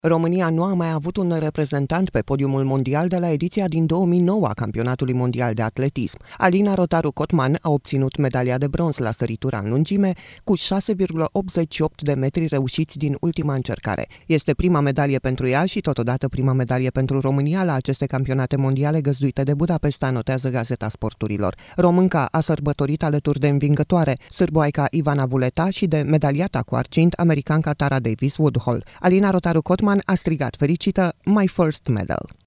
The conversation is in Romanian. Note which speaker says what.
Speaker 1: România nu a mai avut un reprezentant pe podiumul mondial de la ediția din 2009 a Campionatului Mondial de Atletism. Alina Rotaru Cotman a obținut medalia de bronz la săritura în lungime cu 6,88 de metri reușiți din ultima încercare. Este prima medalie pentru ea și totodată prima medalie pentru România la aceste campionate mondiale găzduite de Budapesta, notează Gazeta Sporturilor. Românca a sărbătorit alături de învingătoare sârboaica Ivana Vuleta și de medaliata cu argint americanca Tara Davis Woodhull. Alina Rotaru Cotman a strigat fericită: "My first medal!"